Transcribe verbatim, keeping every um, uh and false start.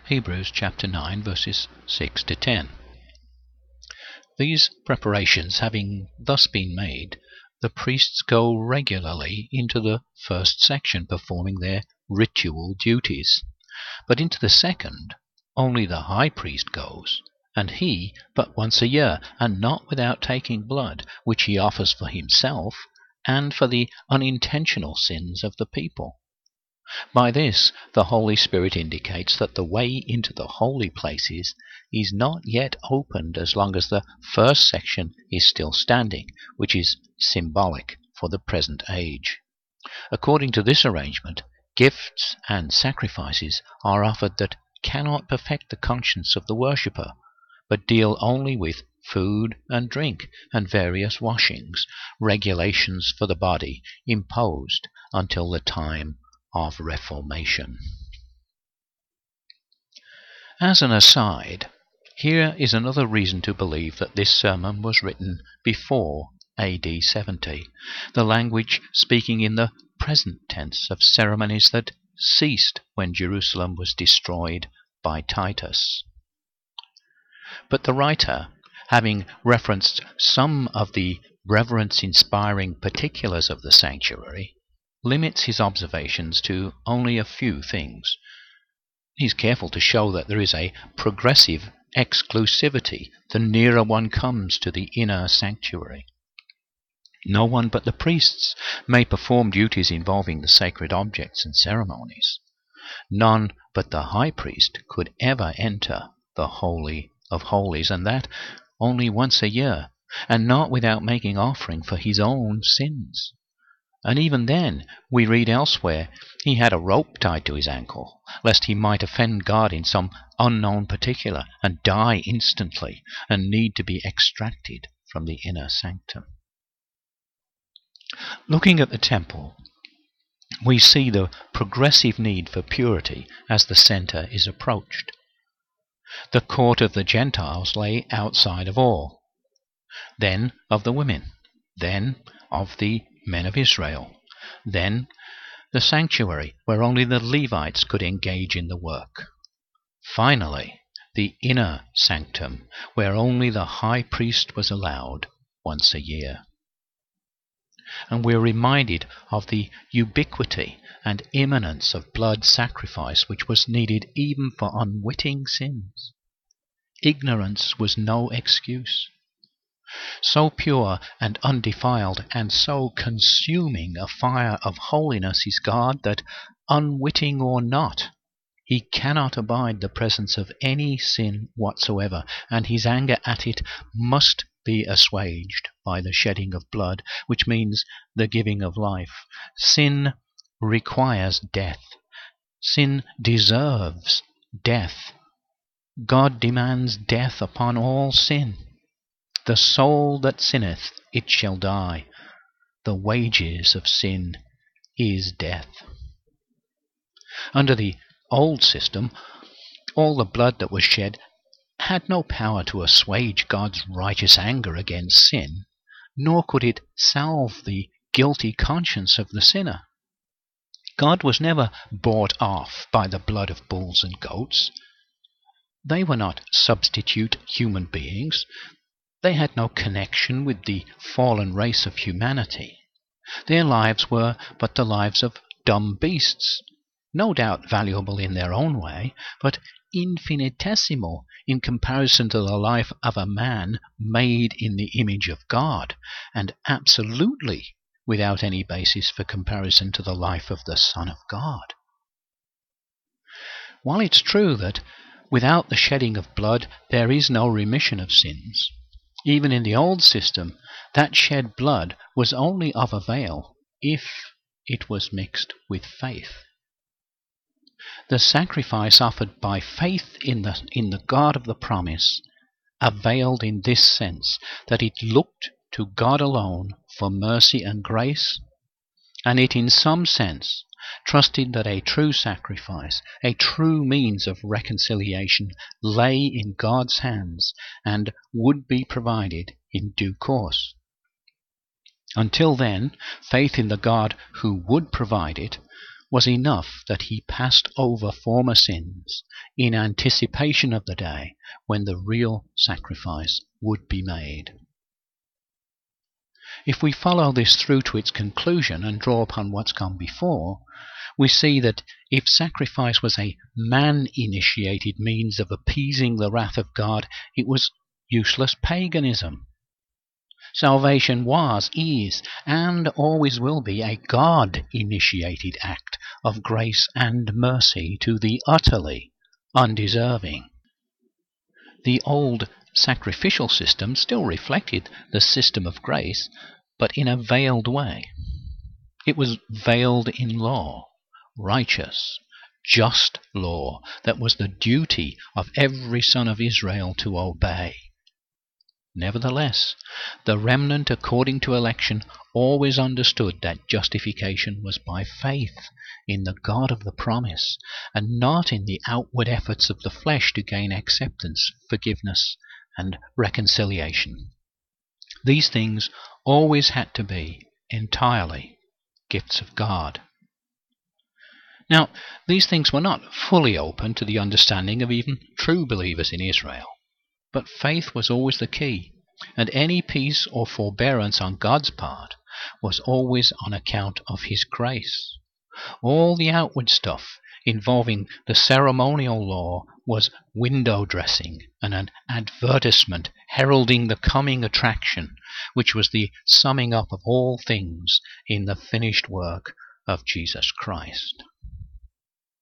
Hebrews chapter nine, verses six to ten. These preparations having thus been made, the priests go regularly into the first section, performing their ritual duties. But into the second, only the high priest goes, and he but once a year, and not without taking blood, which he offers for himself and for the unintentional sins of the people. By this, the Holy Spirit indicates that the way into the holy places is not yet opened as long as the first section is still standing, which is symbolic for the present age. According to this arrangement, gifts and sacrifices are offered that cannot perfect the conscience of the worshipper, but deal only with food and drink and various washings, regulations for the body imposed until the time of Reformation. As an aside, here is another reason to believe that this sermon was written before A D seventy, the language speaking in the present tense of ceremonies that ceased when Jerusalem was destroyed by Titus. But the writer, having referenced some of the reverence-inspiring particulars of the sanctuary, limits his observations to only a few things. He is careful to show that there is a progressive exclusivity the nearer one comes to the inner sanctuary. No one but the priests may perform duties involving the sacred objects and ceremonies. None but the high priest could ever enter the Holy of Holies, and that only once a year, and not without making offering for his own sins. And even then, we read elsewhere, he had a rope tied to his ankle, lest he might offend God in some unknown particular, and die instantly, and need to be extracted from the inner sanctum. Looking at the temple, we see the progressive need for purity as the centre is approached. The court of the Gentiles lay outside of all, then of the women, then of the men of Israel, then the sanctuary where only the Levites could engage in the work. Finally, the inner sanctum where only the high priest was allowed once a year. And we're reminded of the ubiquity and imminence of blood sacrifice which was needed even for unwitting sins. Ignorance was no excuse. So pure and undefiled and so consuming a fire of holiness is God that, unwitting or not, he cannot abide the presence of any sin whatsoever, and his anger at it must be assuaged by the shedding of blood, which means the giving of life. Sin requires death. Sin deserves death. God demands death upon all sin. The soul that sinneth, it shall die. The wages of sin is death. Under the old system, all the blood that was shed had no power to assuage God's righteous anger against sin, nor could it salve the guilty conscience of the sinner. God was never bought off by the blood of bulls and goats. They were not substitute human beings. They had no connection with the fallen race of humanity. Their lives were but the lives of dumb beasts, no doubt valuable in their own way, but infinitesimal in comparison to the life of a man made in the image of God, and absolutely without any basis for comparison to the life of the Son of God. While it's true that without the shedding of blood there is no remission of sins, even in the old system, that shed blood was only of avail if it was mixed with faith. The sacrifice offered by faith in the, in the God of the promise availed in this sense, that it looked to God alone for mercy and grace, and it in some sense trusted that a true sacrifice, a true means of reconciliation, lay in God's hands and would be provided in due course. Until then, faith in the God who would provide it was enough that he passed over former sins in anticipation of the day when the real sacrifice would be made. If we follow this through to its conclusion and draw upon what's come before, we see that if sacrifice was a man-initiated means of appeasing the wrath of God, it was useless paganism. Salvation was, is, and always will be a God-initiated act of grace and mercy to the utterly undeserving. The old sacrificial system still reflected the system of grace, but in a veiled way. It was veiled in law, righteous, just law that was the duty of every son of Israel to obey. Nevertheless, the remnant according to election always understood that justification was by faith in the God of the promise, and not in the outward efforts of the flesh to gain acceptance, forgiveness, and reconciliation. These things always had to be entirely gifts of God. Now, these things were not fully open to the understanding of even true believers in Israel. But faith was always the key, and any peace or forbearance on God's part was always on account of his grace. All the outward stuff involving the ceremonial law was window dressing and an advertisement heralding the coming attraction, which was the summing up of all things in the finished work of Jesus Christ.